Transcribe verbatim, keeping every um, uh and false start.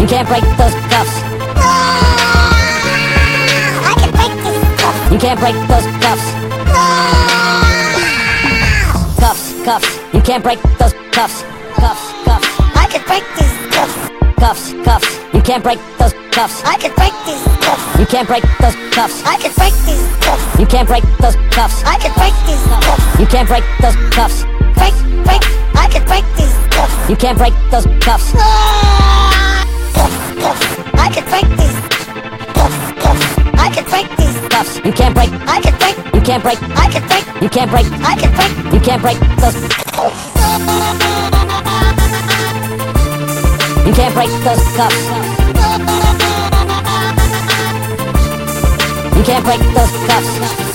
can't break those cuffs. I can break these cuffs. You can't break those cuffs. Cuffs, cuffs. You can't break those cuffs. Cuffs, cuffs. I can break these cuffs. Cuffs, cuffs. You can't break those cuffs. I can break these cuffs. You can't break those cuffs. I can break these cuffs. You can't break those cuffs. I can break these cuffs. You can't break those cuffs. Break, break. I can break these cuffs. You can't break those cuffs. Cuffs, cuffs. I can break these cuffs, cuffs. I can break these Cuffs. You can't break. I can break. You can't break. I can break. You can't break. I can break. You can't break those. You can't break those cuffs. You can't break those cuffs.